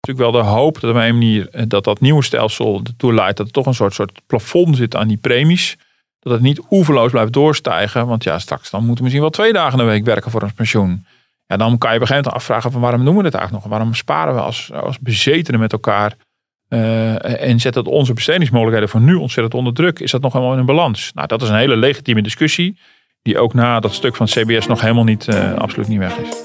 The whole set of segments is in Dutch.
natuurlijk wel de hoop dat op een manier dat nieuwe stelsel ertoe leidt dat er toch een soort plafond zit aan die premies. Dat het niet oeverloos blijft doorstijgen. Want ja, straks dan moeten we misschien wel 2 dagen in de week werken voor ons pensioen. Ja, dan kan je op een gegeven moment afvragen van waarom doen we dit eigenlijk nog? Waarom sparen we als bezetenen met elkaar? En zet dat onze bestedingsmogelijkheden voor nu ontzettend onder druk? Is dat nog helemaal in een balans? Nou, dat is een hele legitieme discussie. Die ook na dat stuk van het CBS nog helemaal niet, absoluut niet weg is.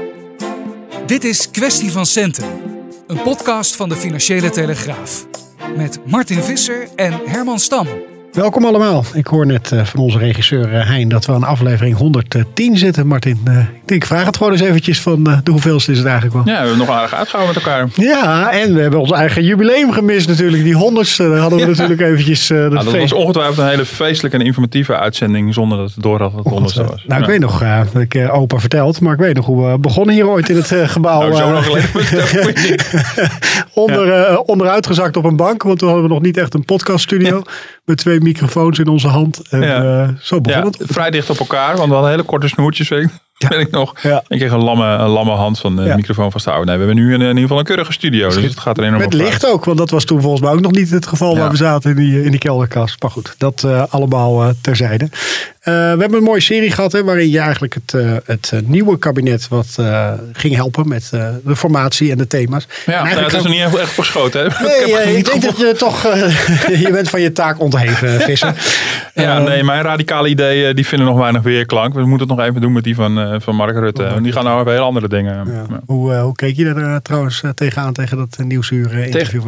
Dit is Kwestie van Centen. Een podcast van de Financiële Telegraaf. Met Martin Visser en Herman Stam. Welkom allemaal. Ik hoor net van onze regisseur Hein dat we aan aflevering 110 zitten. Martin, ik vraag het gewoon eens eventjes van de hoeveelste is het eigenlijk wel? Ja, we hebben nog aardig uitgehouden met elkaar. Ja, en we hebben ons eigen jubileum gemist natuurlijk. Die 100ste hadden we natuurlijk eventjes. Dat was ongetwijfeld een hele feestelijke en informatieve uitzending zonder dat het door had dat het 100ste was. Nou, ik weet nog, dat ik opa verteld, maar ik weet nog hoe we begonnen hier ooit in het gebouw. Nou, zo nog geleden. Onderuitgezakt op een bank, want toen hadden we nog niet echt een podcaststudio. Met 2 microfoons in onze hand. En zo begon het. Vrij dicht op elkaar, want we hadden hele korte snoertjes, weet ik nog. Ja. Ik kreeg een lamme hand van de microfoon vast te houden. Nee, we hebben nu in ieder geval een keurige studio. Dus het gaat er enorm met licht ook, want dat was toen volgens mij ook nog niet het geval waar we zaten in die kelderkast. Maar goed, dat allemaal terzijde. We hebben een mooie serie gehad waarin je eigenlijk het nieuwe kabinet wat ging helpen met de formatie en de thema's. Ja, het is nog niet echt verschoten. Hè? Nee, ik denk dat je toch je bent van je taak ontheven, Visser. Mijn radicale ideeën die vinden nog weinig weerklank. We moeten het nog even doen met die van Mark Rutte. Die gaan nou over heel andere dingen. Ja. Hoe keek je er trouwens tegenaan tegen dat Nieuwsuur interview?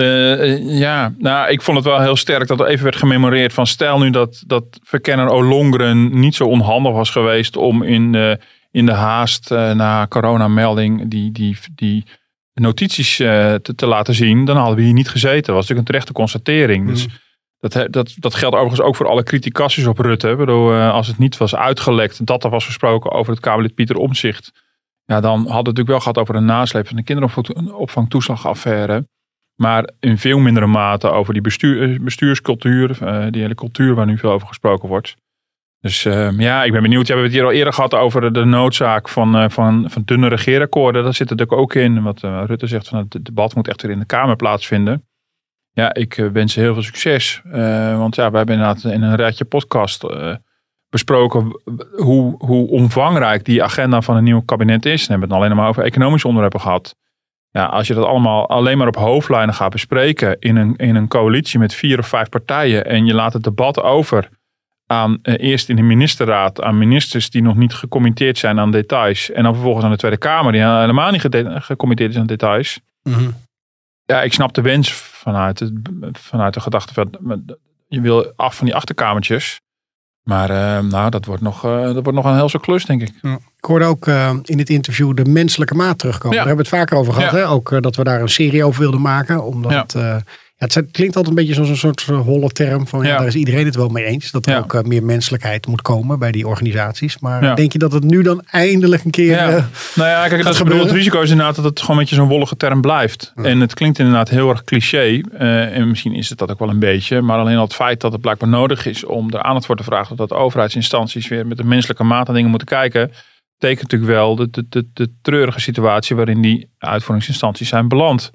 Nou, ik vond het wel heel sterk dat er even werd gememoreerd van stel nu dat verkenner Ollongren niet zo onhandig was geweest om in de haast na coronamelding die notities te laten zien, dan hadden we hier niet gezeten. Dat was natuurlijk een terechte constatering. Dus dat geldt overigens ook voor alle criticaties op Rutte. Ik bedoel, als het niet was uitgelekt dat er was gesproken over het Kamerlid Pieter Omtzigt, ja, dan hadden we het natuurlijk wel gehad over een nasleep van de kinderopvangtoeslagaffaire. Maar in veel mindere mate over die bestuurscultuur, die hele cultuur waar nu veel over gesproken wordt. Dus ik ben benieuwd. We hebben het hier al eerder gehad over de noodzaak van dunne regeerakkoorden. Dat zit er natuurlijk ook in. Wat Rutte zegt, van het debat moet echt weer in de Kamer plaatsvinden. Ja, ik wens ze heel veel succes. Want we hebben inderdaad in een rijtje podcast besproken hoe omvangrijk die agenda van een nieuw kabinet is. We hebben het alleen maar over economische onderwerpen gehad. Ja, als je dat allemaal alleen maar op hoofdlijnen gaat bespreken in een coalitie met 4 of 5 partijen en je laat het debat over aan eerst in de ministerraad aan ministers die nog niet gecommitteerd zijn aan details en dan vervolgens aan de Tweede Kamer die helemaal niet gecommitteerd is aan details. Mm-hmm. Ja, ik snap de wens vanuit de gedachte van je wil af van die achterkamertjes. Maar dat wordt nog een helse klus, denk ik. Ja. Ik hoorde ook in het interview de menselijke maat terugkomen. Daar hebben we het vaker over gehad. Hè? Ook dat we daar een serie over wilden maken. Omdat het klinkt altijd een beetje zoals een soort holle term. Van daar is iedereen het wel mee eens. Dat er ook meer menselijkheid moet komen bij die organisaties. Maar denk je dat het nu dan eindelijk een keer kijk, het risico is inderdaad dat het gewoon een beetje zo'n wollige term blijft. Ja. En het klinkt inderdaad heel erg cliché. En misschien is het dat ook wel een beetje. Maar alleen al het feit dat het blijkbaar nodig is om er aandacht voor te vragen dat overheidsinstanties weer met de menselijke maat aan dingen moeten kijken, betekent natuurlijk wel de treurige situatie waarin die uitvoeringsinstanties zijn beland.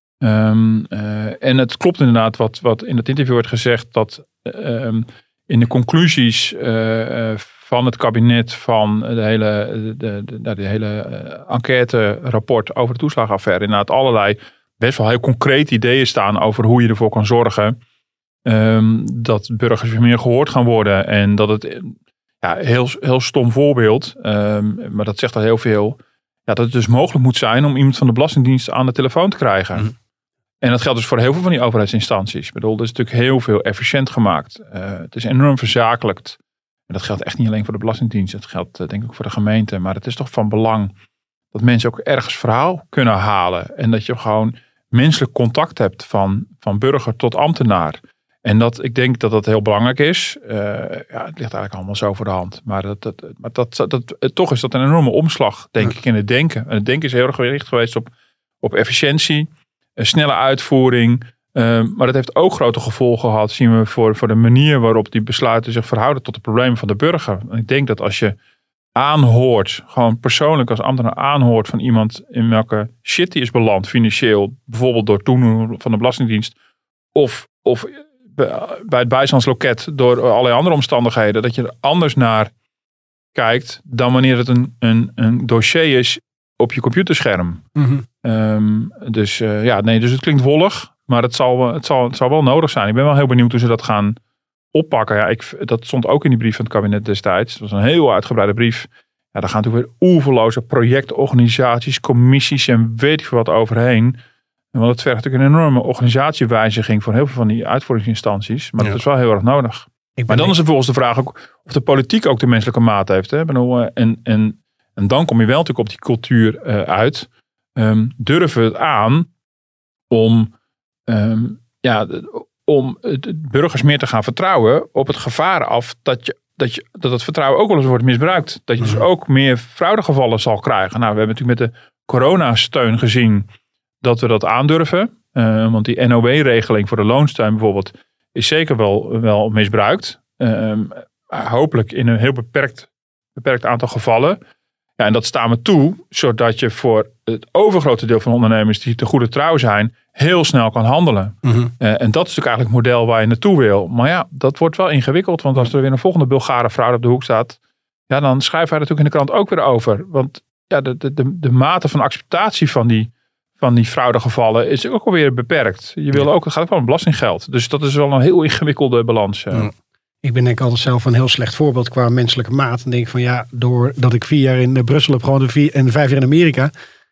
En het klopt inderdaad wat in het interview werd gezegd, dat in de conclusies van het kabinet van de hele enquête-rapport over de toeslagenaffaire inderdaad allerlei best wel heel concrete ideeën staan over hoe je ervoor kan zorgen dat burgers weer meer gehoord gaan worden. En dat het heel stom voorbeeld, maar dat zegt al heel veel, dat het dus mogelijk moet zijn om iemand van de Belastingdienst aan de telefoon te krijgen. Mm. En dat geldt dus voor heel veel van die overheidsinstanties. Ik bedoel, er is natuurlijk heel veel efficiënt gemaakt. Het is enorm verzakelijkt. En dat geldt echt niet alleen voor de Belastingdienst. Dat geldt denk ik ook voor de gemeente. Maar het is toch van belang dat mensen ook ergens verhaal kunnen halen. En dat je gewoon menselijk contact hebt van burger tot ambtenaar. En ik denk dat dat heel belangrijk is. Het ligt eigenlijk allemaal zo voor de hand. Maar toch is dat een enorme omslag, denk ik, in het denken. En het denken is heel erg gericht geweest op efficiëntie, snelle uitvoering. Maar dat heeft ook grote gevolgen gehad, zien we, voor de manier waarop die besluiten zich verhouden tot de problemen van de burger. En ik denk dat als je aanhoort, gewoon persoonlijk als ambtenaar aanhoort van iemand in welke shit die is beland financieel, bijvoorbeeld door toedoen van de Belastingdienst of bij het bijstandsloket door allerlei andere omstandigheden, dat je er anders naar kijkt dan wanneer het een dossier is op je computerscherm. Dus het klinkt wollig, maar het zal wel nodig zijn. Ik ben wel heel benieuwd hoe ze dat gaan oppakken. Ja, dat stond ook in die brief van het kabinet destijds. Dat was een heel uitgebreide brief. Ja, daar gaan natuurlijk weer oeverloze projectorganisaties, commissies en weet ik veel wat overheen. Want het vergt natuurlijk een enorme organisatiewijziging voor heel veel van die uitvoeringsinstanties. Maar dat is wel heel erg nodig. Maar dan is er vervolgens de vraag ook of de politiek ook de menselijke maat heeft. Hè? En dan kom je wel natuurlijk op die cultuur uit. Durven we het aan om burgers meer te gaan vertrouwen op het gevaar af dat het vertrouwen ook wel eens wordt misbruikt. Dat je dus ook meer fraudegevallen zal krijgen. Nou, we hebben natuurlijk met de coronasteun gezien dat we dat aandurven. Want die NOW-regeling voor de loonsteun bijvoorbeeld is zeker wel misbruikt. Hopelijk in een heel beperkt aantal gevallen. Ja, en dat staan we toe, zodat je voor het overgrote deel van de ondernemers die te goede trouw zijn, heel snel kan handelen. En dat is natuurlijk eigenlijk het model waar je naartoe wil. Maar ja, dat wordt wel ingewikkeld, want als er weer een volgende Bulgare fraude op de hoek staat, ja, dan schrijven wij natuurlijk in de krant ook weer over. Want ja, de mate van acceptatie van die fraudegevallen is ook alweer beperkt. Je wil ook, het gaat ook wel om belastinggeld. Dus dat is wel een heel ingewikkelde balans. Ik ben denk ik altijd zelf een heel slecht voorbeeld qua menselijke maat. Dan denk ik van doordat ik 4 jaar in Brussel heb gewoond en 5 jaar in Amerika.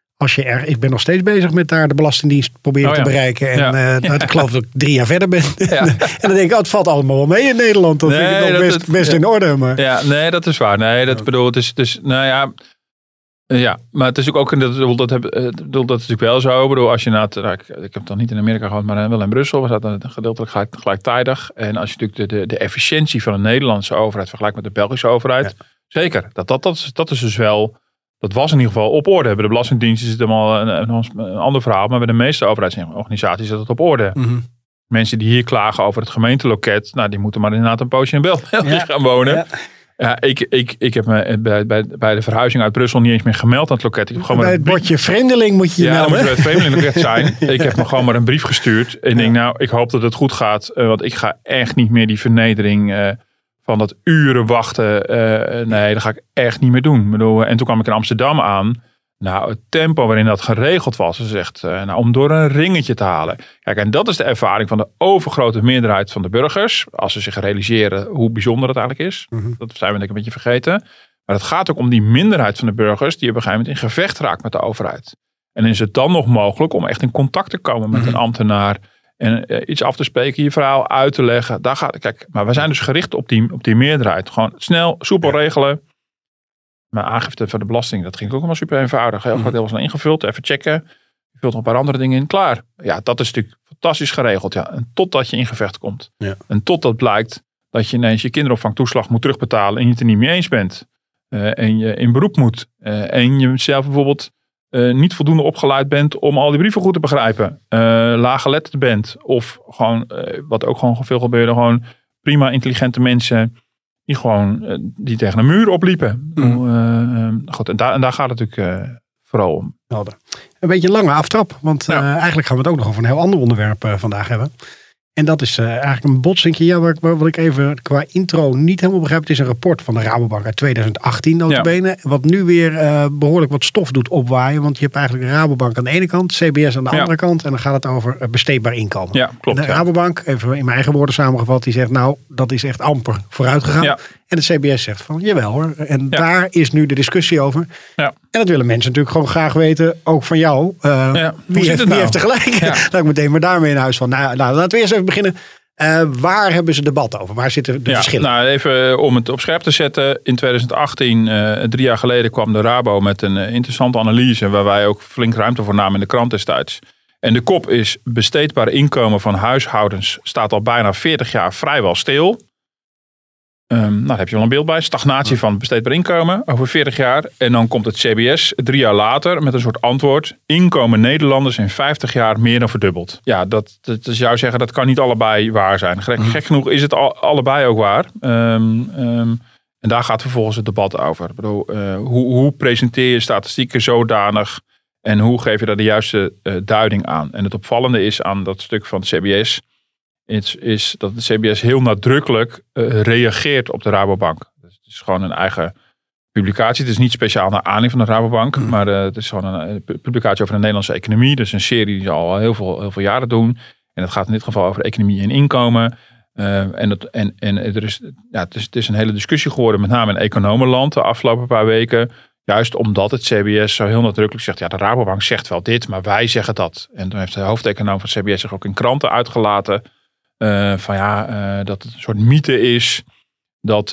Ik ben nog steeds bezig met daar de Belastingdienst proberen te bereiken. En ik geloof dat ik 3 jaar verder ben. Ja. En dan denk ik, het valt allemaal wel mee in Nederland. Dat vind ik nog best in orde. Maar. Ja, nee, dat is waar. Nee, dat bedoel, het is nou ja. Ja, maar het is ook dat is natuurlijk wel zo. Ik bedoel, als je ik heb het dan niet in Amerika gehad, maar wel in Brussel. We zaten gedeeltelijk gelijktijdig. En als je natuurlijk de efficiëntie van de Nederlandse overheid vergelijkt met de Belgische overheid. Ja. Zeker, dat is dus wel. Dat was in ieder geval op orde. Bij de Belastingdienst is het helemaal een ander verhaal. Maar bij de meeste overheidsorganisaties is dat op orde. Mensen die hier klagen over het gemeenteloket. Nou, die moeten maar inderdaad een poosje in België gaan wonen. Ja. Ja, ik heb me bij de verhuizing uit Brussel niet eens meer gemeld aan het loket. Ik heb gewoon bij het bordje vreemdeling moet je melden. Ja, dan moet je bij het vreemdelingenloket zijn. Ik heb me gewoon maar een brief gestuurd. En denk, ik hoop dat het goed gaat. Want ik ga echt niet meer die vernedering van dat uren wachten. Nee, dat ga ik echt niet meer doen. En toen kwam ik in Amsterdam aan. Nou, het tempo waarin dat geregeld was, is echt om door een ringetje te halen. Kijk, en dat is de ervaring van de overgrote meerderheid van de burgers. Als ze zich realiseren hoe bijzonder dat eigenlijk is. Dat zijn we denk ik een beetje vergeten. Maar het gaat ook om die minderheid van de burgers die op een gegeven moment in gevecht raakt met de overheid. En is het dan nog mogelijk om echt in contact te komen met een ambtenaar en iets af te spreken, je verhaal uit te leggen. Kijk, maar we zijn dus gericht op die meerderheid. Gewoon snel, soepel regelen. Maar aangifte van de belasting, dat ging ook allemaal super eenvoudig. Heel groot deel was dan ingevuld, even checken. Je vult nog een paar andere dingen in, klaar. Ja, dat is natuurlijk fantastisch geregeld. Ja. En totdat je in gevecht komt. Ja. En totdat blijkt dat je ineens je kinderopvangtoeslag moet terugbetalen en je het er niet mee eens bent. En je in beroep moet. En je zelf bijvoorbeeld niet voldoende opgeleid bent om al die brieven goed te begrijpen. Laaggeletterd bent. Of gewoon, wat ook gewoon veel gebeurde, gewoon prima intelligente mensen die tegen een muur opliepen. Goed, en daar gaat het natuurlijk vooral om. Helder. Een beetje een lange aftrap, want eigenlijk gaan we het ook nog over een heel ander onderwerp vandaag hebben. En dat is eigenlijk een botsingje. Wat ik even qua intro niet helemaal begrijp. Het is een rapport van de Rabobank uit 2018 notabene. Wat nu weer behoorlijk wat stof doet opwaaien. Want je hebt eigenlijk de Rabobank aan de ene kant. CBS aan de andere kant. En dan gaat het over besteedbaar inkomen. Ja, klopt. De Rabobank, even in mijn eigen woorden samengevat. Die zegt dat is echt amper vooruit gegaan. Ja. En de CBS zegt van jawel hoor. En daar is nu de discussie over. Ja. En dat willen mensen natuurlijk gewoon graag weten. Ook van jou. Wie heeft er gelijk? Ja. Laat ik meteen maar daarmee in huis van. Nou, laten we eerst even beginnen. Waar hebben ze debat over? Waar zitten de verschillen? Nou, even om het op scherp te zetten. In 2018, 3 jaar geleden, kwam de Rabo met een interessante analyse. Waar wij ook flink ruimte voor namen in de krant destijds. En de kop is: besteedbaar inkomen van huishoudens staat al bijna 40 jaar vrijwel stil. Daar heb je wel een beeld bij. Stagnatie van besteedbaar inkomen over 40 jaar. En dan komt het CBS 3 jaar later met een soort antwoord. Inkomen Nederlanders in 50 jaar meer dan verdubbeld. Ja, dat zou zeggen, dat kan niet allebei waar zijn. Gek genoeg is het allebei ook waar. En daar gaat vervolgens het debat over. Ik bedoel, hoe presenteer je statistieken zodanig en hoe geef je daar de juiste duiding aan? En het opvallende is aan dat stuk van het CBS is dat de CBS heel nadrukkelijk reageert op de Rabobank. Dus het is gewoon een eigen publicatie. Het is niet speciaal naar aanleiding van de Rabobank, maar het is gewoon een publicatie over de Nederlandse economie. Dus een serie die ze al heel veel jaren doen. En het gaat in dit geval over economie en inkomen. Het is een hele discussie geworden, met name in economenland de afgelopen paar weken. Juist omdat het CBS zo heel nadrukkelijk zegt, ja, de Rabobank zegt wel dit, maar wij zeggen dat. En toen heeft de hoofdeconoom van het CBS zich ook in kranten uitgelaten. Dat het een soort mythe is. Dat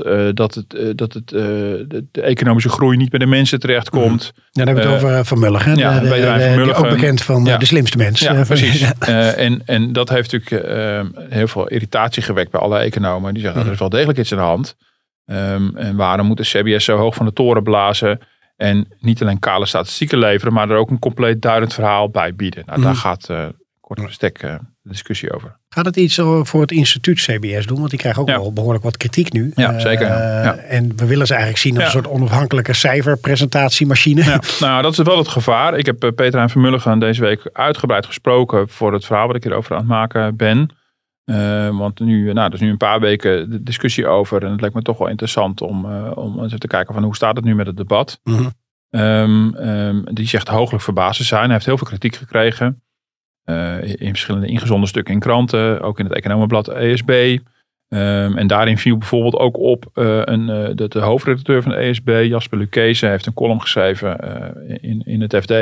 de economische groei niet bij de mensen terechtkomt. Ja, dan hebben we het over Van Mulligen. Ook bekend van de slimste mens. Ja, precies. En dat heeft natuurlijk heel veel irritatie gewekt bij alle economen. Die zeggen, er is wel degelijk iets aan de hand. En waarom moet de CBS zo hoog van de toren blazen? En niet alleen kale statistieken leveren, maar er ook een compleet duidend verhaal bij bieden. Nou, daar gaat kort en stek de discussie over. Gaat het iets voor het instituut CBS doen? Want die krijgen ook wel behoorlijk wat kritiek nu. Ja, zeker. En we willen ze eigenlijk zien als een soort onafhankelijke cijferpresentatiemachine. Ja. Nou, dat is wel het gevaar. Ik heb Peter Hein Vermulligen deze week uitgebreid gesproken voor het verhaal wat ik hierover aan het maken ben. Want er is nu een paar weken de discussie over. En het lijkt me toch wel interessant om eens even te kijken van hoe staat het nu met het debat. Die zegt hooglijk verbaasd te zijn. Hij heeft heel veel kritiek gekregen. In verschillende ingezonden stukken in kranten. Ook in het economenblad ESB. En daarin viel bijvoorbeeld ook op de hoofdredacteur van de ESB, Jasper Lucchese, heeft een column geschreven in het FD.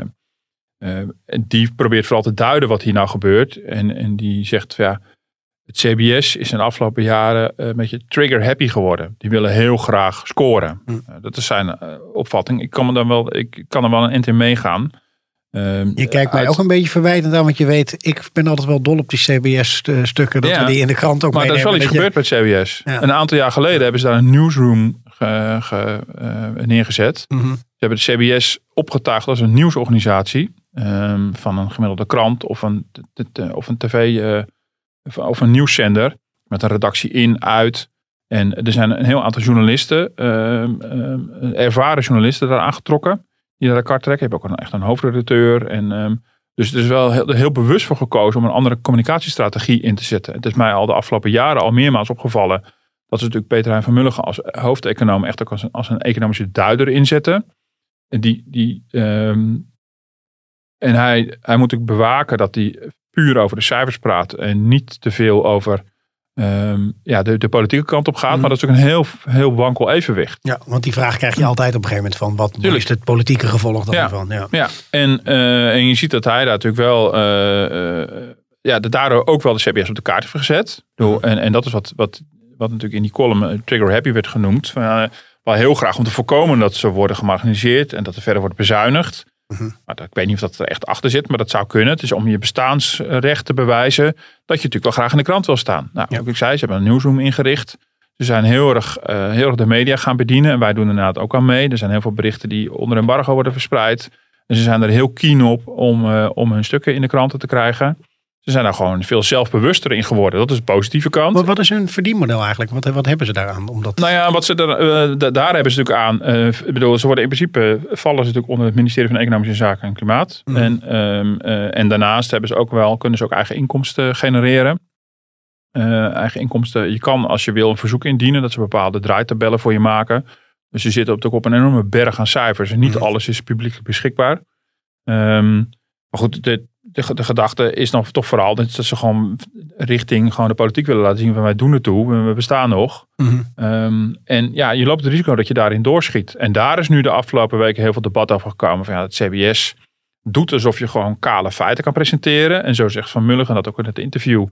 Die probeert vooral te duiden wat hier nou gebeurt. En die zegt, het CBS is in de afgelopen jaren een beetje trigger happy geworden. Die willen heel graag scoren. Dat is zijn opvatting. Ik kan er wel een eind in meegaan. Je kijkt mij ook een beetje verwijtend aan, want je weet, ik ben altijd wel dol op die CBS-stukken, dat we die in de krant ook meenemen. Maar er is wel iets gebeurd bij het CBS. Ja. Een aantal jaar geleden hebben ze daar een newsroom neergezet. Ze hebben de CBS opgetuigd als een nieuwsorganisatie van een gemiddelde krant of een tv of een nieuwszender met een redactie in, uit. En er zijn een heel aantal journalisten, ervaren journalisten daar aangetrokken. Die naar de kar trekken. Je hebt ook echt een hoofdredacteur. Dus het is wel heel bewust voor gekozen om een andere communicatiestrategie in te zetten. Het is mij al de afgelopen jaren al meermaals opgevallen dat ze natuurlijk Peter Hein Vermulligen als hoofdeconoom echt ook als een economische duider inzetten. En hij moet natuurlijk bewaken dat hij puur over de cijfers praat en niet te veel over de politieke kant op gaat. Maar dat is ook een heel wankel evenwicht. Ja, want die vraag krijg je altijd op een gegeven moment van wat is het politieke gevolg daarvan? Ja. En je ziet dat hij daar natuurlijk wel daardoor ook wel de CBS op de kaart heeft gezet. En dat is wat natuurlijk in die column trigger happy werd genoemd. Wel heel graag om te voorkomen dat ze worden gemarginaliseerd en dat er verder wordt bezuinigd. Maar ik weet niet of dat er echt achter zit, maar dat zou kunnen. Het is om je bestaansrecht te bewijzen dat je natuurlijk wel graag in de krant wil staan. Nou, ook ik zei, ze hebben een nieuwsroom ingericht. Ze zijn heel erg de media gaan bedienen en wij doen inderdaad ook aan mee. Er zijn heel veel berichten die onder embargo worden verspreid. En ze zijn er heel keen op om hun stukken in de kranten te krijgen. Ze zijn daar gewoon veel zelfbewuster in geworden. Dat is de positieve kant. Maar wat is hun verdienmodel eigenlijk? Wat hebben ze daaraan? Wat ze daar hebben ze natuurlijk aan. Ze worden in principe vallen ze natuurlijk onder het ministerie van Economische Zaken en Klimaat. En daarnaast kunnen ze ook eigen inkomsten genereren. Eigen inkomsten. Je kan als je wil een verzoek indienen dat ze bepaalde draaitabellen voor je maken. Dus je zit op een enorme berg aan cijfers. En niet alles is publiekelijk beschikbaar. Maar goed, de gedachte is dan toch vooral dat ze gewoon richting de politiek willen laten zien van wij doen het toe, we bestaan nog. En je loopt het risico dat je daarin doorschiet. En daar is nu de afgelopen weken heel veel debat over gekomen van het CBS doet alsof je gewoon kale feiten kan presenteren. En zo zegt Van Mulligen dat ook in het interview.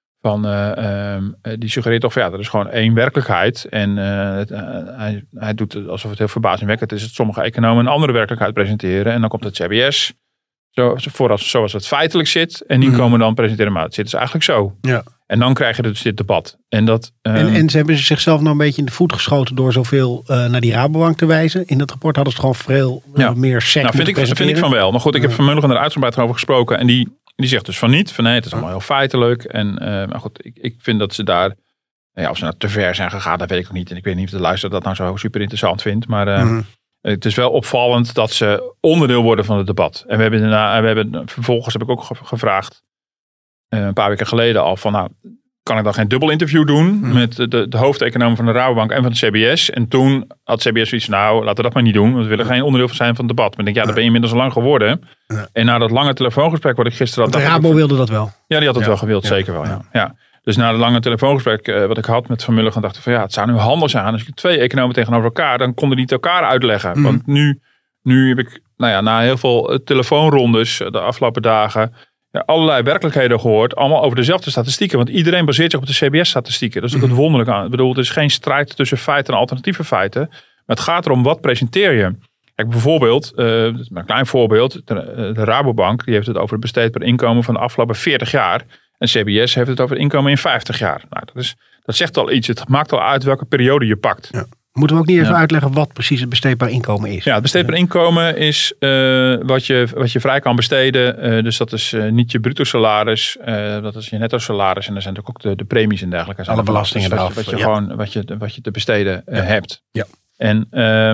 Die suggereert toch er is gewoon één werkelijkheid. En hij doet het alsof het heel verbazingwekkend is dat sommige economen een andere werkelijkheid presenteren. En dan komt het CBS zoals het feitelijk zit. En die komen dan presenteren, maar het zit dus eigenlijk zo. Ja. En dan krijg je dus dit debat. En ze hebben zichzelf nou een beetje in de voet geschoten door zoveel naar die Rabobank te wijzen. In dat rapport hadden ze gewoon veel meer sec vind ik van wel. Maar goed, ik heb Van Mulligen er uitgebreid over gesproken. En die zegt dus van niet. Van nee, het is allemaal heel feitelijk. En maar goed, ik vind dat ze daar Of ze nou te ver zijn gegaan, dat weet ik ook niet. En ik weet niet of de luisteraar dat nou zo super interessant vindt. Maar het is wel opvallend dat ze onderdeel worden van het debat. En vervolgens heb ik ook gevraagd, een paar weken geleden al, van nou, kan ik dan geen dubbel interview doen met de hoofdeconoom van de Rabobank en van de CBS? En toen had CBS zoiets van, nou, laten we dat maar niet doen. Want we willen geen onderdeel van zijn van het debat. Maar ik denk, dat ben je inmiddels al lang geworden. Ja. En na dat lange telefoongesprek wat ik gisteren had... De Rabo wilde dat wel. Ja, die had het wel gewild, zeker wel. Ja. Dus na het lange telefoongesprek wat ik had met Van Mulligen, dacht ik van het zou nu handig zijn. Als ik 2 economen tegenover elkaar, dan konden die het elkaar uitleggen. Want nu heb ik, na heel veel telefoonrondes de afgelopen dagen, allerlei werkelijkheden gehoord. Allemaal over dezelfde statistieken. Want iedereen baseert zich op de CBS-statistieken. Dat is ook het wonderlijke aan. Ik bedoel, het is geen strijd tussen feiten en alternatieve feiten. Maar het gaat erom, wat presenteer je? Kijk, bijvoorbeeld, een klein voorbeeld. De Rabobank die heeft het over het besteedbaar inkomen van de afgelopen 40 jaar. En CBS heeft het over het inkomen in 50 jaar. Nou, dat zegt al iets. Het maakt al uit welke periode je pakt. Ja. Moeten we ook niet even uitleggen wat precies het besteedbaar inkomen is? Ja, het besteedbaar inkomen is wat je vrij kan besteden. Dus dat is niet je bruto salaris. Dat is je netto salaris. En er zijn natuurlijk ook de premies en dergelijke. Alle belastingen eraf. Wat je te besteden hebt. Ja. En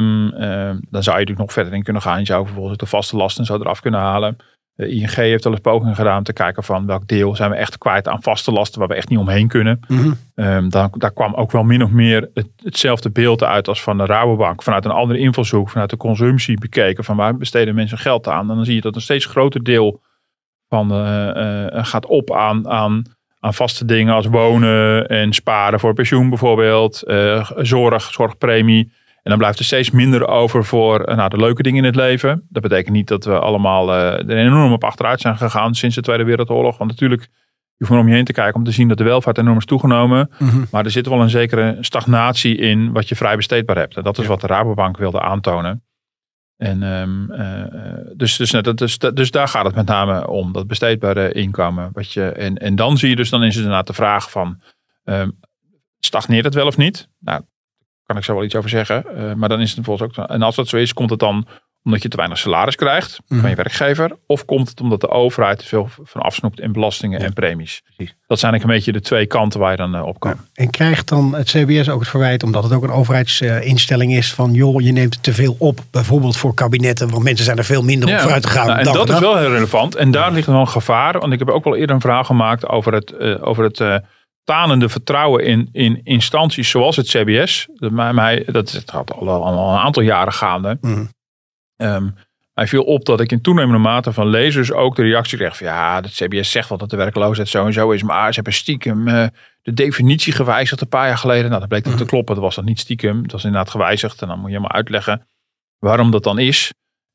dan zou je natuurlijk nog verder in kunnen gaan. Je zou bijvoorbeeld de vaste lasten zo eraf kunnen halen. De ING heeft al eens pogingen gedaan om te kijken van welk deel zijn we echt kwijt aan vaste lasten waar we echt niet omheen kunnen. Daar kwam ook wel min of meer hetzelfde beeld uit als van de Rabobank. Vanuit een andere invalshoek, vanuit de consumptie bekeken van waar besteden mensen geld aan. En dan zie je dat een steeds groter deel van gaat op aan vaste dingen als wonen en sparen voor pensioen bijvoorbeeld. Zorgpremie. En dan blijft er steeds minder over voor de leuke dingen in het leven. Dat betekent niet dat we allemaal er enorm op achteruit zijn gegaan sinds de Tweede Wereldoorlog. Want natuurlijk, je hoeft maar om je heen te kijken om te zien dat de welvaart enorm is toegenomen. Maar er zit wel een zekere stagnatie in wat je vrij besteedbaar hebt. En dat is wat de Rabobank wilde aantonen. En, dus daar gaat het met name om, dat besteedbare inkomen. En dan zie je dus, dan is het inderdaad de vraag van, stagneert het wel of niet? Nou, kan ik zo wel iets over zeggen. Maar dan is het vervolgens ook. En als dat zo is, komt het dan omdat je te weinig salaris krijgt van je werkgever? Of komt het omdat de overheid te veel van afsnoept in belastingen en premies? Precies. Dat zijn eigenlijk een beetje de 2 kanten waar je dan op kan. Ja. En krijgt dan het CBS ook het verwijt, omdat het ook een overheidsinstelling is, van joh, je neemt te veel op, bijvoorbeeld voor kabinetten, want mensen zijn er veel minder op vooruit gegaan. En dat is wel heel relevant. En daar ligt wel een gevaar. Want ik heb ook wel eerder een verhaal gemaakt over het tanende vertrouwen in instanties zoals het CBS. Dat gaat al een aantal jaren gaande. Hij viel op dat ik in toenemende mate van lezers ook de reactie kreeg van het CBS zegt wel dat de werkloosheid zo en zo is, maar ze hebben stiekem de definitie gewijzigd een paar jaar geleden. Nou, dat bleek dat te kloppen. Dat was dan niet stiekem. Dat was inderdaad gewijzigd. En dan moet je helemaal uitleggen waarom dat dan is.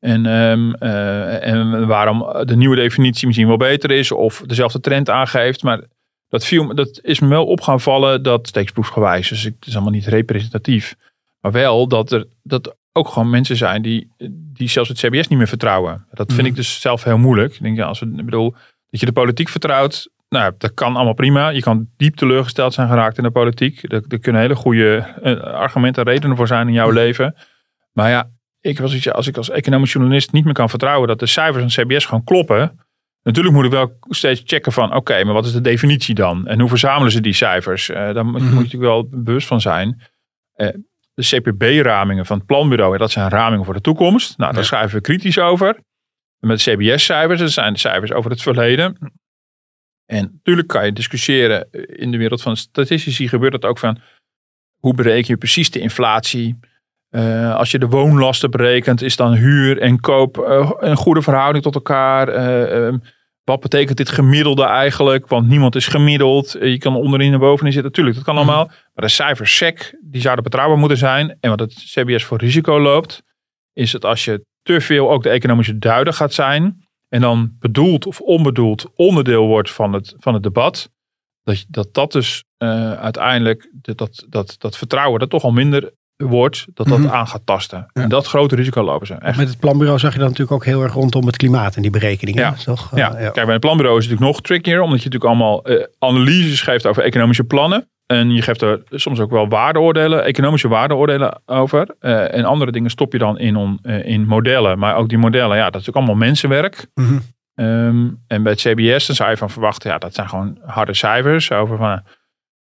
En waarom de nieuwe definitie misschien wel beter is of dezelfde trend aangeeft. Maar dat is me wel op gaan vallen, dat steeksproefgewijs. Dus het is allemaal niet representatief. Maar wel dat ook gewoon mensen zijn die zelfs het CBS niet meer vertrouwen. Dat vind ik dus zelf heel moeilijk. Ik denk, dat je de politiek vertrouwt, nou, dat kan allemaal prima. Je kan diep teleurgesteld zijn geraakt in de politiek. Er kunnen hele goede argumenten en redenen voor zijn in jouw leven. Maar als ik als economisch journalist niet meer kan vertrouwen dat de cijfers van het CBS gewoon kloppen. Natuurlijk moet ik wel steeds checken van oké, maar wat is de definitie dan? En hoe verzamelen ze die cijfers? Daar moet je natuurlijk wel bewust van zijn. De CPB-ramingen van het planbureau, dat zijn ramingen voor de toekomst. Nou, daar schrijven we kritisch over. Met CBS-cijfers, dat zijn de cijfers over het verleden. En natuurlijk kan je discussiëren in de wereld van statistici, gebeurt dat ook van hoe bereken je precies de inflatie? Als je de woonlasten berekent, is dan huur en koop een goede verhouding tot elkaar? Wat betekent dit gemiddelde eigenlijk? Want niemand is gemiddeld. Je kan onderin en bovenin zitten. Natuurlijk, dat kan allemaal. Maar de cijfers SEC, die zouden betrouwbaar moeten zijn. En wat het CBS voor risico loopt, is dat als je te veel ook de economische duider gaat zijn, en dan bedoeld of onbedoeld onderdeel wordt van het debat, dat dus uiteindelijk dat vertrouwen dat toch al minder wordt, dat aan gaat tasten. Ja. En dat grote risico lopen ze. Echt. Met het planbureau zag je dan natuurlijk ook heel erg rondom het klimaat en die berekeningen. Ja. Toch? Kijk, bij het planbureau is het natuurlijk nog trickier, omdat je natuurlijk allemaal analyses geeft over economische plannen. En je geeft er soms ook wel waardeoordelen, economische waardeoordelen over. En andere dingen stop je dan in modellen. Maar ook die modellen, dat is natuurlijk allemaal mensenwerk. En bij het CBS dan zou je van verwachten, dat zijn gewoon harde cijfers over van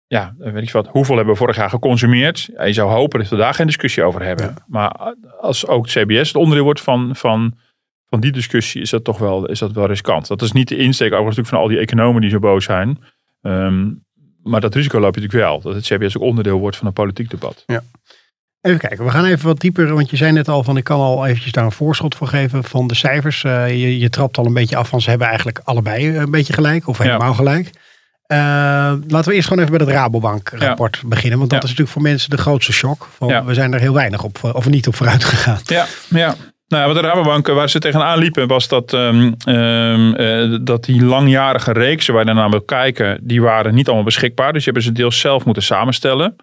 weet ik wat, hoeveel hebben we vorig jaar geconsumeerd? Ja, je zou hopen dat we daar geen discussie over hebben. Ja. Maar als ook CBS het onderdeel wordt van die discussie, is dat wel riskant. Dat is niet de insteek overigens van al die economen die zo boos zijn. Maar dat risico loop je natuurlijk wel. Dat het CBS ook onderdeel wordt van een politiek debat. Ja. Even kijken, we gaan even wat dieper. Want je zei net al van, ik kan al eventjes daar een voorschot voor geven van de cijfers. Je trapt al een beetje af van, ze hebben eigenlijk allebei een beetje gelijk. Of helemaal gelijk. Laten we eerst gewoon even bij het Rabobank rapport beginnen. Want dat is natuurlijk voor mensen de grootste shock. We zijn er heel weinig op, of niet op vooruit gegaan. Ja. Nou, wat de Rabobank, waar ze tegenaan liepen, was dat die langjarige reeksen waar je naar wil kijken, die waren niet allemaal beschikbaar. Dus je hebt ze deels zelf moeten samenstellen.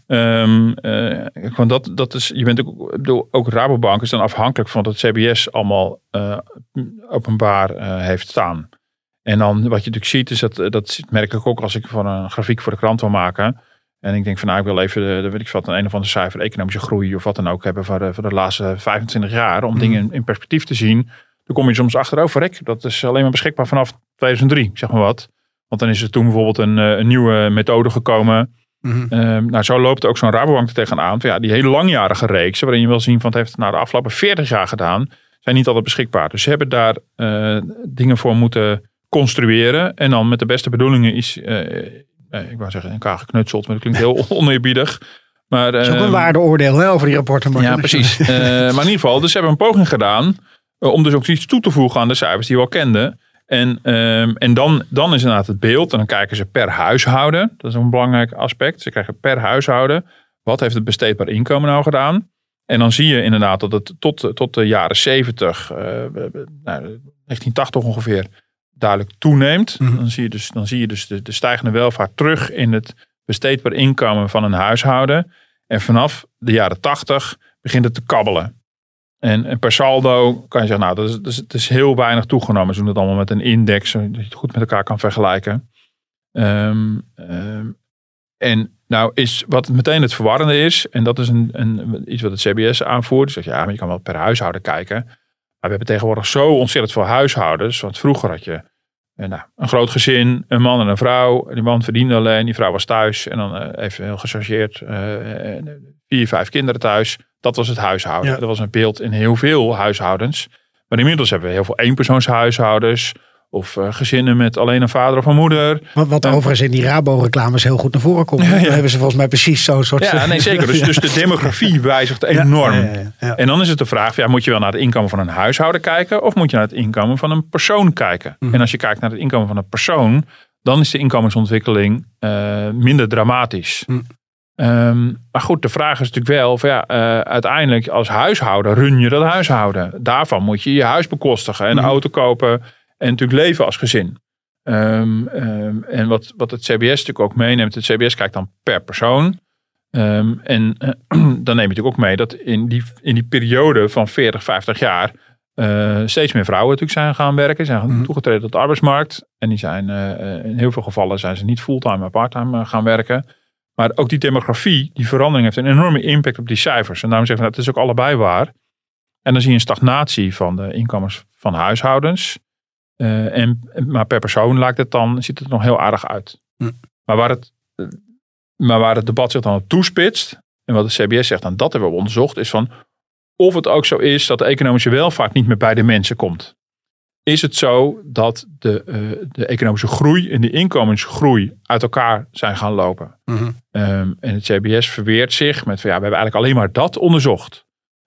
Want dat is, je bent ook Rabobank is dan afhankelijk van wat het CBS allemaal openbaar heeft staan. En dan wat je natuurlijk ziet, is dat merk ik ook als ik van een grafiek voor de krant wil maken. En ik denk van ik wil even een of andere cijfer economische groei of wat dan ook hebben voor de laatste 25 jaar. Om dingen in perspectief te zien. Dan kom je soms achterover. Dat is alleen maar beschikbaar vanaf 2003, zeg maar wat. Want dan is er toen bijvoorbeeld een nieuwe methode gekomen. Zo loopt ook zo'n Rabobank er tegenaan. Van, die hele langjarige reeksen, waarin je wil zien van het heeft de afgelopen 40 jaar gedaan, zijn niet altijd beschikbaar. Dus ze hebben daar dingen voor moeten construeren. En dan met de beste bedoelingen ik wou zeggen in elkaar geknutseld, maar dat klinkt heel oneerbiedig. Maar, dat is ook een waardeoordeel over die rapporten. Ja, precies. Maar in ieder geval, dus ze hebben een poging gedaan om dus ook iets toe te voegen aan de cijfers die we al kenden. En dan is inderdaad het beeld. En dan kijken ze per huishouden. Dat is een belangrijk aspect. Ze krijgen per huishouden. Wat heeft het besteedbaar inkomen nou gedaan? En dan zie je inderdaad dat het tot de jaren 70, 1980 ongeveer, duidelijk toeneemt. Dan zie je dus de stijgende welvaart terug in het besteedbaar inkomen van een huishouden. En vanaf de jaren 80 begint het te kabbelen. En per saldo kan je zeggen, het is heel weinig toegenomen. Ze doen het allemaal met een index, dat je het goed met elkaar kan vergelijken. En nou is wat meteen het verwarrende is, en dat is iets wat het CBS aanvoert. Dus maar je kan wel per huishouden kijken. Maar we hebben tegenwoordig zo ontzettend veel huishoudens. Want vroeger had je een groot gezin, een man en een vrouw. Die man verdiende alleen, die vrouw was thuis. En dan even heel gechargeerd 4, 5 kinderen thuis. Dat was het huishouden. Dat was een beeld in heel veel huishoudens. Maar inmiddels hebben we heel veel eenpersoonshuishoudens. Of gezinnen met alleen een vader of een moeder. Wat overigens in die Rabo-reclames heel goed naar voren komt. Dan hebben ze volgens mij precies zo'n soort... Ja, nee, zeker. Dus de demografie wijzigt enorm. Ja. En dan is het de vraag, moet je wel naar het inkomen van een huishouden kijken? Of moet je naar het inkomen van een persoon kijken? En als je kijkt naar het inkomen van een persoon, dan is de inkomensontwikkeling minder dramatisch. Maar goed, de vraag is natuurlijk wel, uiteindelijk als huishouden run je dat huishouden. Daarvan moet je je huis bekostigen en een auto kopen. En natuurlijk leven als gezin. En wat het CBS natuurlijk ook meeneemt. Het CBS kijkt dan per persoon. Dan neem je natuurlijk ook mee dat in die periode van 40, 50 jaar. Steeds meer vrouwen natuurlijk zijn gaan werken. Zijn toegetreden tot de arbeidsmarkt. En die zijn in heel veel gevallen zijn ze niet fulltime maar parttime gaan werken. Maar ook die demografie, die verandering heeft een enorme impact op die cijfers. En daarom zeggen we, dat is ook allebei waar. En dan zie je een stagnatie van de inkomens van huishoudens. Maar per persoon ziet het er nog heel aardig uit. Maar waar het debat zich dan op toespitst, en wat de CBS zegt, dat hebben we onderzocht, is van of het ook zo is dat de economische welvaart niet meer bij de mensen komt. Is het zo dat de economische groei en de inkomensgroei uit elkaar zijn gaan lopen? En het CBS verweert zich met we hebben eigenlijk alleen maar dat onderzocht.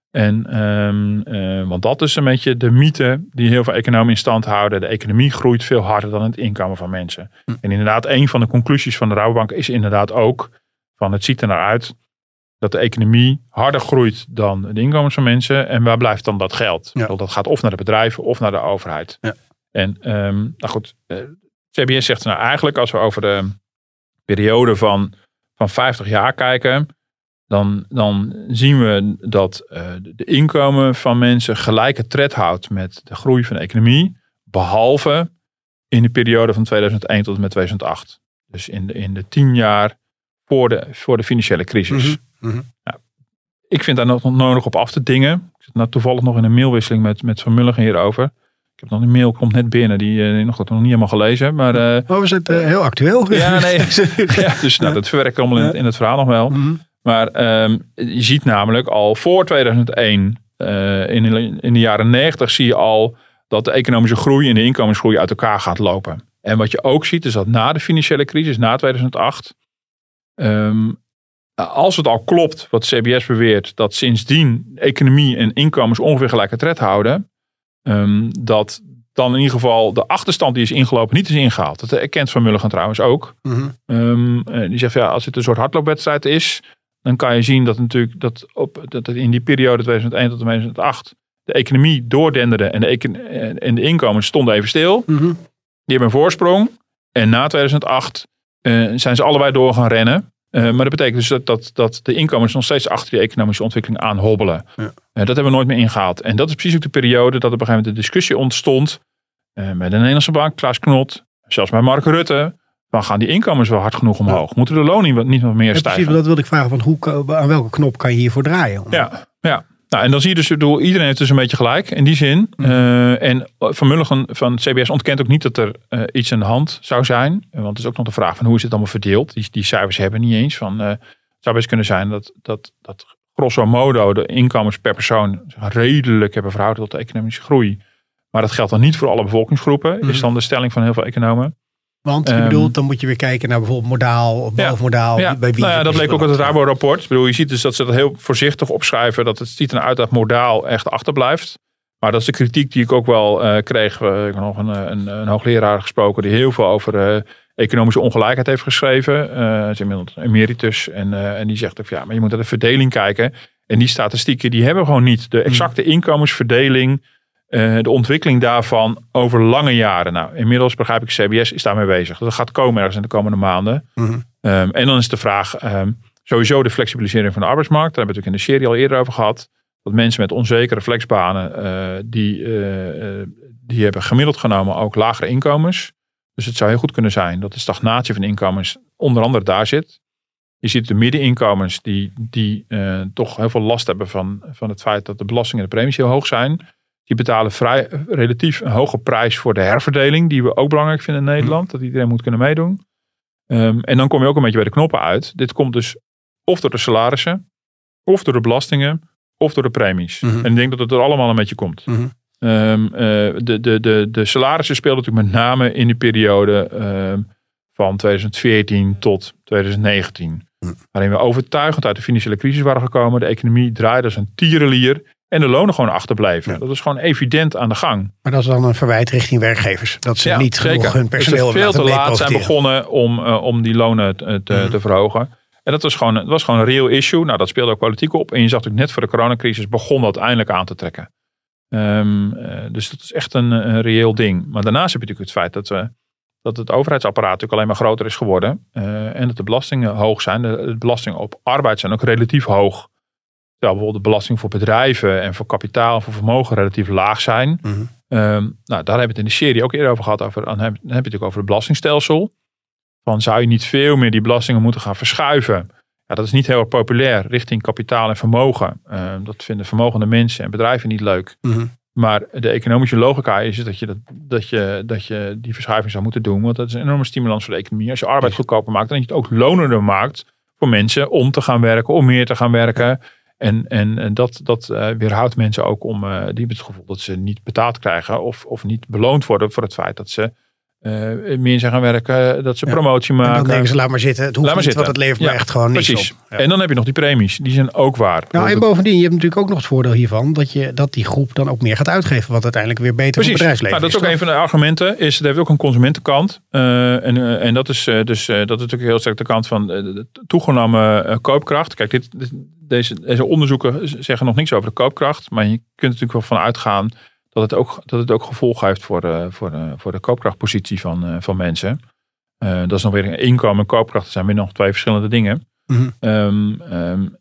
Want dat is een beetje de mythe die heel veel economen in stand houden. De economie groeit veel harder dan het inkomen van mensen. En inderdaad, een van de conclusies van de Rabobank is inderdaad ook van het ziet er naar uit dat de economie harder groeit dan de inkomens van mensen. En waar blijft dan dat geld? Dat gaat of naar de bedrijven of naar de overheid. Ja. En CBS zegt eigenlijk als we over de periode van 50 jaar kijken, dan zien we dat de inkomen van mensen gelijke tred houdt met de groei van de economie. Behalve in de periode van 2001 tot en met 2008. Dus in de 10 jaar voor de financiële crisis. Nou, ik vind daar nog nodig op af te dingen. Ik zit toevallig nog in een mailwisseling met Van Mulligen hierover. Ik heb nog een mail, komt net binnen, die nog niet helemaal gelezen. Maar, we zitten heel actueel. Ja, nee. Ja, dus dat verwerkt allemaal in het verhaal nog wel. Mm-hmm. Maar je ziet namelijk al voor 2001, in de jaren 90 zie je al dat de economische groei en de inkomensgroei uit elkaar gaat lopen. En wat je ook ziet is dat na de financiële crisis, na 2008, als het al klopt wat CBS beweert, dat sindsdien economie en inkomens ongeveer gelijke tred houden, dat dan in ieder geval de achterstand die is ingelopen niet is ingehaald. Dat erkent Van Mulligen trouwens ook. Mm-hmm. Die zegt, als het een soort hardloopwedstrijd is, dan kan je zien dat natuurlijk dat in die periode 2001 tot 2008 de economie doordenderde en de inkomens stonden even stil. Mm-hmm. Die hebben een voorsprong. En na 2008 zijn ze allebei door gaan rennen. Maar dat betekent dus dat de inkomens nog steeds achter die economische ontwikkeling aan hobbelen. Ja. Dat hebben we nooit meer ingehaald. En dat is precies ook de periode dat op een gegeven moment de discussie ontstond. Met de Nederlandse Bank, Klaas Knot, zelfs bij Mark Rutte. Dan gaan die inkomens wel hard genoeg omhoog. Ja. Moeten de lonen niet nog meer stijgen? Precies, dat wilde ik vragen. Aan welke knop kan je hiervoor draaien? Ja. Nou, en dan zie je dus, iedereen heeft dus een beetje gelijk in die zin. En Van Mulligen van CBS ontkent ook niet dat er iets aan de hand zou zijn. Want het is ook nog de vraag van hoe is het allemaal verdeeld. Die cijfers hebben niet eens. Het zou best kunnen zijn dat grosso modo de inkomens per persoon redelijk hebben verhouden tot de economische groei. Maar dat geldt dan niet voor alle bevolkingsgroepen. Is dan de stelling van heel veel economen. Want je bedoelt, dan moet je weer kijken naar bijvoorbeeld modaal of bovenmodaal. Ja. Bij wie dat bleek ook uit het Rabo-rapport. Je ziet dus dat ze dat heel voorzichtig opschrijven. Dat het ziet eruit dat modaal echt achterblijft. Maar dat is de kritiek die ik ook wel kreeg. Ik heb nog een hoogleraar gesproken die heel veel over economische ongelijkheid heeft geschreven. Is inmiddels emeritus. En die zegt ook, maar je moet naar de verdeling kijken. En die statistieken die hebben gewoon niet de exacte inkomensverdeling. De ontwikkeling daarvan over lange jaren. Nou, inmiddels begrijp ik, CBS is daarmee bezig. Dat gaat komen ergens in de komende maanden. Mm-hmm. En dan is de vraag, sowieso de flexibilisering van de arbeidsmarkt. Daar hebben we natuurlijk in de serie al eerder over gehad. Dat mensen met onzekere flexbanen, die hebben gemiddeld genomen ook lagere inkomens. Dus het zou heel goed kunnen zijn dat de stagnatie van inkomens onder andere daar zit. Je ziet de middeninkomens die toch heel veel last hebben van het feit dat de belastingen en de premies heel hoog zijn. Die betalen relatief een hoge prijs voor de herverdeling. Die we ook belangrijk vinden in Nederland. Dat iedereen moet kunnen meedoen. En dan kom je ook een beetje bij de knoppen uit. Dit komt dus of door de salarissen. Of door de belastingen. Of door de premies. Mm-hmm. En ik denk dat het er allemaal een beetje komt. Mm-hmm. De salarissen speelden natuurlijk met name in de periode van 2014 tot 2019. Waarin we overtuigend uit de financiële crisis waren gekomen. De economie draaide als een tierenlier. En de lonen gewoon achterblijven. Ja. Dat is gewoon evident aan de gang. Maar dat is dan een verwijt richting werkgevers. Dat ze niet genoeg hun personeel veel te laat zijn begonnen om die lonen te verhogen. En dat was gewoon een real issue. Nou, dat speelde ook politiek op. En je zag natuurlijk net voor de coronacrisis begon dat eindelijk aan te trekken. Dus dat is echt een reëel ding. Maar daarnaast heb je natuurlijk het feit dat het overheidsapparaat natuurlijk alleen maar groter is geworden. En dat de belastingen hoog zijn. De belastingen op arbeid zijn ook relatief hoog. Terwijl bijvoorbeeld de belasting voor bedrijven en voor kapitaal en voor vermogen relatief laag zijn. Mm-hmm. Daar hebben we het in de serie ook eerder over gehad. Dan heb je natuurlijk over het belastingstelsel. Zou je niet veel meer die belastingen moeten gaan verschuiven? Ja, dat is niet heel erg populair richting kapitaal en vermogen. Dat vinden vermogende mensen en bedrijven niet leuk. Mm-hmm. Maar de economische logica is dat je die verschuiving zou moeten doen. Want dat is een enorme stimulans voor de economie. Als je arbeid goedkoper maakt, dan dat je het ook lonender maakt voor mensen om te gaan werken, om meer te gaan werken. En dat weerhoudt mensen ook die hebben het gevoel dat ze niet betaald krijgen of niet beloond worden voor het feit dat ze meer zijn gaan werken, dat ze promotie maken. En dan denken ze, laat maar zitten. Het hoeft niet, want het levert me echt gewoon niks op. Ja. En dan heb je nog die premies. Die zijn ook waar. Nou, en bovendien, je hebt natuurlijk ook nog het voordeel hiervan dat die groep dan ook meer gaat uitgeven, wat uiteindelijk weer beter voor het bedrijfsleven is. Dat is ook een van de argumenten. Het heeft ook een consumentenkant. En dat is natuurlijk heel sterk de kant van de toegenomen koopkracht. Kijk, deze onderzoeken zeggen nog niks over de koopkracht. Maar je kunt natuurlijk wel van uitgaan dat het ook gevolgen heeft voor de koopkrachtpositie van mensen. Dat is nog weer inkomen en koopkracht. Dat zijn weer nog twee verschillende dingen. Mm-hmm.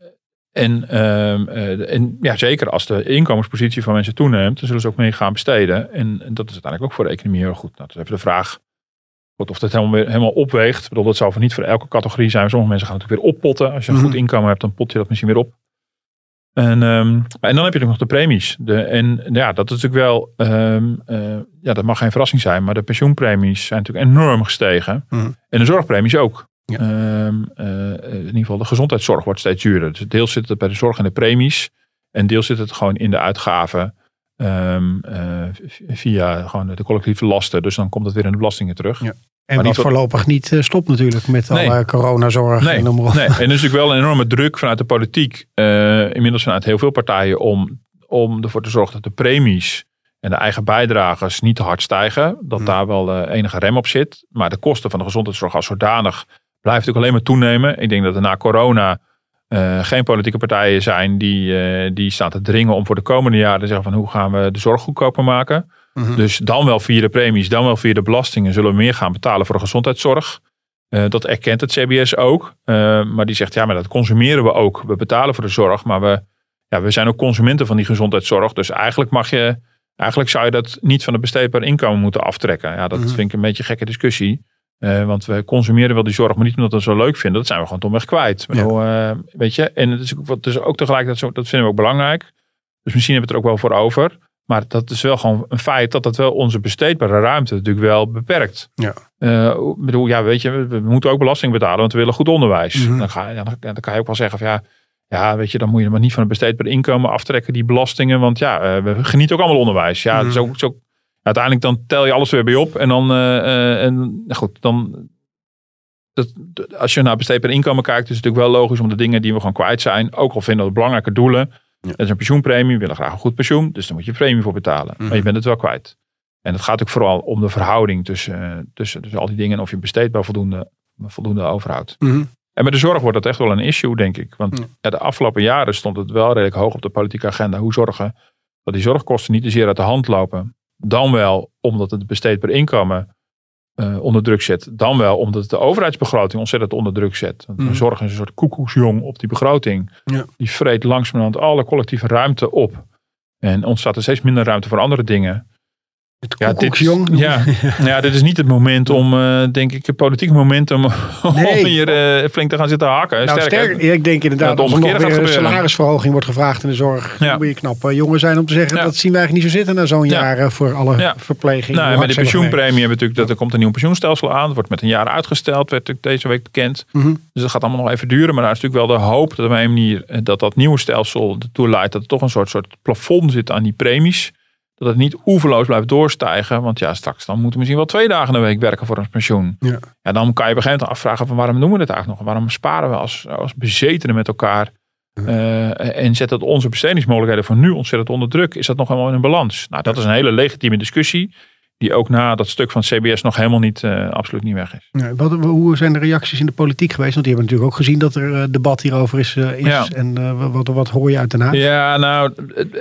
En zeker als de inkomenspositie van mensen toeneemt, dan zullen ze ook meer gaan besteden. En dat is uiteindelijk ook voor de economie heel goed. Nou, dat is even de vraag of dat helemaal opweegt. Ik bedoel, dat zal niet voor elke categorie zijn. Sommige mensen gaan natuurlijk weer oppotten. Als je een goed inkomen hebt, dan pot je dat misschien weer op. En dan heb je nog de premies. Dat is natuurlijk wel, dat mag geen verrassing zijn, maar de pensioenpremies zijn natuurlijk enorm gestegen. En de zorgpremies ook. Ja. In ieder geval de gezondheidszorg wordt steeds duurder. Dus deels zit het bij de zorg en de premies. En deels zit het gewoon in de uitgaven via gewoon de collectieve lasten. Dus dan komt het weer in de belastingen terug. Ja. En maar wat voorlopig niet stopt natuurlijk met alle coronazorg. Nee. En er is natuurlijk wel een enorme druk vanuit de politiek. Inmiddels vanuit heel veel partijen om ervoor te zorgen dat de premies en de eigen bijdragers niet te hard stijgen. Dat daar wel enige rem op zit. Maar de kosten van de gezondheidszorg als zodanig blijft natuurlijk alleen maar toenemen. Ik denk dat er na corona geen politieke partijen zijn die staan te dringen om voor de komende jaren te zeggen van hoe gaan we de zorg goedkoper maken. Dus dan wel via de premies, dan wel via de belastingen zullen we meer gaan betalen voor de gezondheidszorg. Dat erkent het CBS ook. Maar die zegt maar dat consumeren we ook. We betalen voor de zorg, maar we zijn ook consumenten van die gezondheidszorg. Dus eigenlijk zou je dat niet van het besteedbaar inkomen moeten aftrekken. Ja, dat vind ik een beetje een gekke discussie. Want we consumeren wel die zorg, maar niet omdat we het zo leuk vinden. Dat zijn we gewoon domweg kwijt. Weet je? En het is ook tegelijkertijd dat vinden we ook belangrijk. Dus misschien hebben we het er ook wel voor over. Maar dat is wel gewoon een feit dat wel onze besteedbare ruimte natuurlijk wel beperkt. Ja. Weet je, we moeten ook belasting betalen, want we willen goed onderwijs. Dan kan je ook wel zeggen van weet je, dan moet je maar niet van het besteedbaar inkomen aftrekken, die belastingen. Want we genieten ook allemaal onderwijs. Ja, dus ook uiteindelijk dan tel je alles weer bij op. En dan als je naar besteedbaar inkomen kijkt, is het natuurlijk wel logisch om de dingen die we gewoon kwijt zijn, ook al vinden we belangrijke doelen. Ja. Dat is een pensioenpremie. We willen graag een goed pensioen. Dus dan moet je premie voor betalen. Maar je bent het wel kwijt. En het gaat ook vooral om de verhouding tussen al die dingen. En of je besteedbaar voldoende overhoudt. En met de zorg wordt dat echt wel een issue, denk ik. Want de afgelopen jaren stond het wel redelijk hoog op de politieke agenda. Hoe zorgen dat die zorgkosten niet te zeer uit de hand lopen. Dan wel omdat het besteedbaar inkomen onder druk zet. Dan wel omdat de overheidsbegroting ontzettend onder druk zet. Want de zorg is een soort koekoeksjong op die begroting. Ja. Die vreet langzamerhand alle collectieve ruimte op. En ontstaat er steeds minder ruimte voor andere dingen. Dit is niet het moment om, denk ik, het politieke moment om hier flink te gaan zitten haken. Sterker, ik denk inderdaad dat er nog weer een salarisverhoging wordt gevraagd in de zorg. Dan moet je knap jongen zijn om te zeggen, dat zien we eigenlijk niet zo zitten na zo'n jaar voor alle verpleging. Met de pensioenpremie hebben we natuurlijk, dat er komt een nieuw pensioenstelsel aan. Het wordt met een jaar uitgesteld, werd natuurlijk deze week bekend. Dus dat gaat allemaal nog even duren. Maar daar is natuurlijk wel de hoop dat op een manier dat nieuwe stelsel ertoe leidt dat er toch een soort plafond zit aan die premies. Dat het niet oeverloos blijft doorstijgen. Want straks dan moeten we misschien wel 2 dagen in de week werken voor ons pensioen. Ja, dan kan je op een gegeven moment afvragen van waarom doen we dit eigenlijk nog? Waarom sparen we als bezetenen met elkaar? En zet dat onze bestedingsmogelijkheden voor nu ontzettend onder druk? Is dat nog helemaal in een balans? Nou, dat is een hele legitieme discussie. Die ook na dat stuk van het CBS nog helemaal niet, absoluut niet weg is. Ja, hoe zijn de reacties in de politiek geweest? Want die hebben natuurlijk ook gezien dat er debat hierover is. En wat hoor je uit Den Haag? Ja, nou,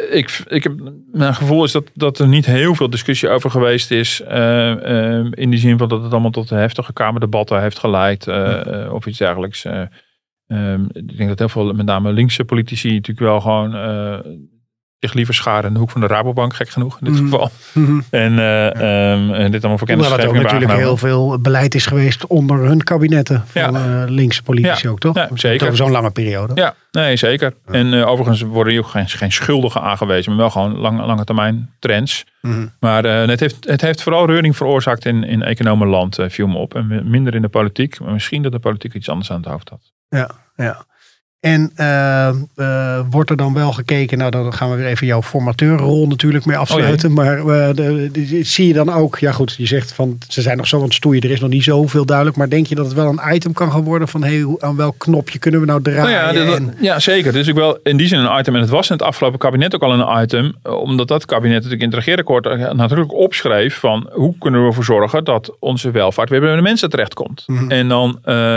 mijn gevoel is dat er niet heel veel discussie over geweest is. In die zin van dat het allemaal tot heftige kamerdebatten heeft geleid. Of iets dergelijks. Ik denk dat heel veel, met name linkse politici, natuurlijk wel gewoon zich liever scharen in de hoek van de Rabobank, gek genoeg in dit geval. En dit allemaal voor kennis. Hoewel er ook natuurlijk heel veel beleid is geweest onder hun kabinetten van linkse politici ook, toch? Ja, zeker. Over zo'n lange periode. Ja, nee, zeker. Ja. En overigens worden hier ook geen schuldigen aangewezen, maar wel gewoon lange termijn trends. Maar het heeft vooral reuring veroorzaakt in economenland, viel me op. En minder in de politiek, maar misschien dat de politiek iets anders aan het hoofd had. Ja. En wordt er dan wel gekeken, nou dan gaan we weer even jouw formateurrol natuurlijk mee afsluiten. Maar zie je dan ook, ja goed, je zegt van ze zijn nog zo aan het stoeien, er is nog niet zoveel duidelijk. Maar denk je dat het wel een item kan gaan worden van aan welk knopje kunnen we nou draaien? Ja, zeker. Het is ook wel in die zin een item. En het was in het afgelopen kabinet ook al een item. Omdat dat kabinet natuurlijk in het regeerakkoord natuurlijk opschreef van hoe kunnen we ervoor zorgen dat onze welvaart weer bij de mensen terechtkomt. En dan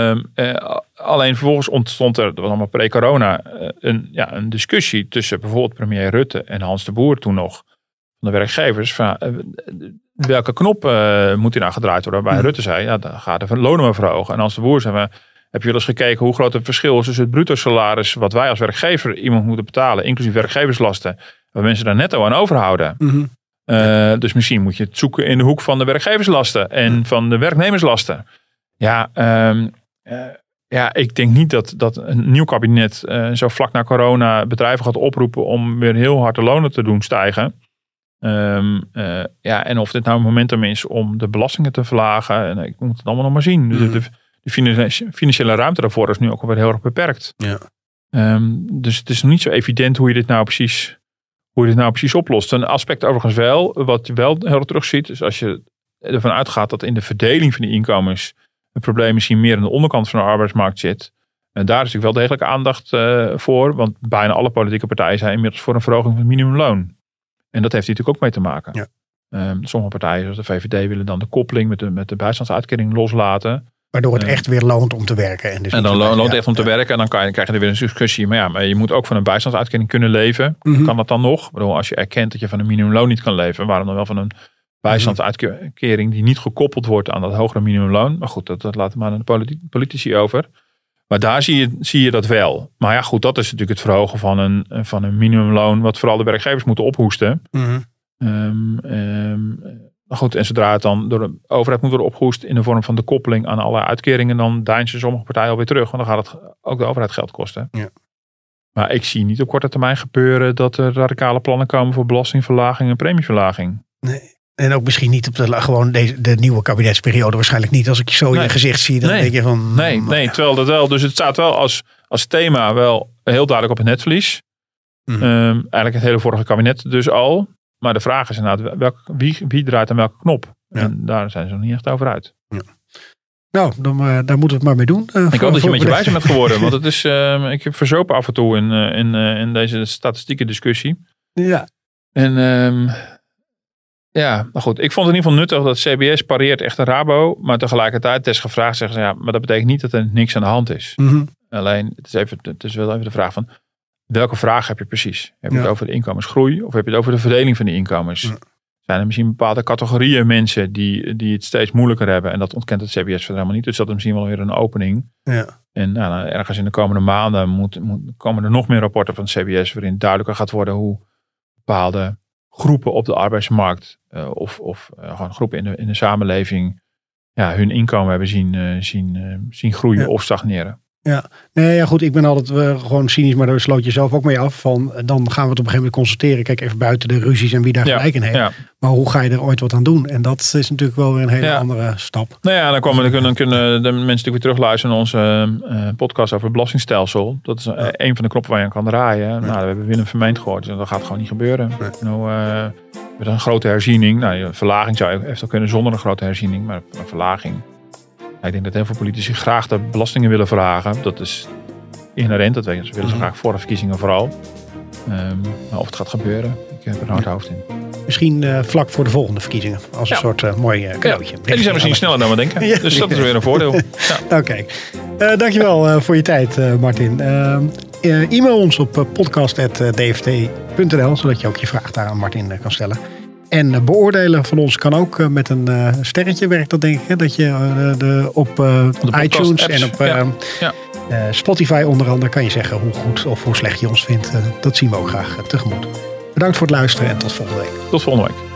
alleen vervolgens ontstond er, dat was allemaal pre-corona, een discussie tussen bijvoorbeeld premier Rutte en Hans de Boer toen nog, van de werkgevers. Van, welke knop moet hier nou gedraaid worden? Waarbij Rutte zei, dan gaat de lonen maar verhogen. En Hans de Boer zei, heb je wel eens gekeken hoe groot het verschil is tussen het bruto salaris wat wij als werkgever iemand moeten betalen, inclusief werkgeverslasten, waar mensen daar netto aan overhouden. Dus misschien moet je het zoeken in de hoek van de werkgeverslasten en van de werknemerslasten. Ja, ik denk niet dat een nieuw kabinet zo vlak na corona bedrijven gaat oproepen om weer heel hard de lonen te doen stijgen. En of dit nou een momentum is om de belastingen te verlagen. En ik moet het allemaal nog maar zien. Dus de financiële ruimte daarvoor is nu ook alweer heel erg beperkt. Ja. Dus het is nog niet zo evident hoe je dit nou precies oplost. Een aspect overigens wel, wat je wel heel erg terugziet, is als je ervan uitgaat dat in de verdeling van die inkomens het probleem misschien meer aan de onderkant van de arbeidsmarkt zit. En daar is natuurlijk wel degelijk aandacht voor. Want bijna alle politieke partijen zijn inmiddels voor een verhoging van het minimumloon. En dat heeft hier natuurlijk ook mee te maken. Ja. Sommige partijen, zoals de VVD, willen dan de koppeling met de bijstandsuitkering loslaten. Waardoor het echt weer loont om te werken. En dan loont het echt om te werken. En dan krijg je er weer een discussie. Maar je moet ook van een bijstandsuitkering kunnen leven. Kan dat dan nog? Ik bedoel, als je erkent dat je van een minimumloon niet kan leven. Waarom dan wel van een bijstandsuitkering die niet gekoppeld wordt aan dat hogere minimumloon? Maar goed, dat laten we maar aan de politici over. Maar daar zie je dat wel. Maar ja, goed, dat is natuurlijk het verhogen van een minimumloon. Wat vooral de werkgevers moeten ophoesten. Maar goed, en zodra het dan door de overheid moet worden opgehoest in de vorm van de koppeling aan alle uitkeringen, dan deinzen sommige partijen alweer terug. Want dan gaat het ook de overheid geld kosten. Ja. Maar ik zie niet op korte termijn gebeuren dat er radicale plannen komen voor belastingverlaging en premieverlaging. Nee. En ook misschien niet op de nieuwe kabinetsperiode. Waarschijnlijk niet. Als ik je zo in je gezicht zie, dan denk je van... Nee, terwijl dat wel... Dus het staat wel als thema wel heel duidelijk op het netvlies. Eigenlijk het hele vorige kabinet dus al. Maar de vraag is inderdaad, wie draait aan welke knop? Ja. En daar zijn ze nog niet echt over uit. Ja. Nou, daar moeten we het maar mee doen. Ik hoop dat je een beetje wijzer bent geworden. Want het is, ik heb verzopen af en toe in deze statistieke discussie. Ja. En... maar goed. Ik vond het in ieder geval nuttig dat CBS pareert echt een Rabo. Maar tegelijkertijd is gevraagd, zeggen ze, maar dat betekent niet dat er niks aan de hand is. Alleen, het is wel even de vraag van, welke vraag heb je precies? Heb je het over de inkomensgroei of heb je het over de verdeling van die inkomens? Zijn er misschien bepaalde categorieën mensen die het steeds moeilijker hebben? En dat ontkent het CBS verder helemaal niet. Dus dat is misschien wel weer een opening. Ja. En ergens in de komende maanden komen er nog meer rapporten van het CBS waarin duidelijker gaat worden hoe bepaalde groepen op de arbeidsmarkt of gewoon groepen in de samenleving hun inkomen hebben zien groeien of stagneren. Ja, nee, ja goed, ik ben altijd gewoon cynisch, maar daar sloot je zelf ook mee af. Van, dan gaan we het op een gegeven moment constateren. Kijk, even buiten de ruzies en wie daar gelijk in heeft. Ja. Maar hoe ga je er ooit wat aan doen? En dat is natuurlijk wel weer een hele andere stap. Nou ja, dan kunnen de mensen natuurlijk weer terugluisteren naar onze podcast over het belastingstelsel. Dat is een van de knoppen waar je aan kan draaien. Ja. Nou, we hebben Willem Vermeend gehoord. Dus dat gaat gewoon niet gebeuren. Nee. Met een grote herziening. Nou, een verlaging zou eventueel kunnen zonder een grote herziening. Maar een verlaging. Ik denk dat heel veel politici graag de belastingen willen verlagen. Dat is inherent. Dat willen ze graag voor de verkiezingen vooral. Maar of het gaat gebeuren, ik heb er een hard hoofd in. Misschien vlak voor de volgende verkiezingen. Als een soort mooi cadeautje. En die zijn misschien sneller dan we denken. Dus dat is weer een voordeel. Oké. Dankjewel voor je tijd, Martin. E-mail ons op podcast@dft.nl. Zodat je ook je vraag daar aan Martin kan stellen. En beoordelen van ons kan ook met een sterretje, werkt dat denk ik. Hè? Dat je op iTunes en op Spotify onder andere kan je zeggen hoe goed of hoe slecht je ons vindt. Dat zien we ook graag tegemoet. Bedankt voor het luisteren en tot volgende week. Tot volgende week.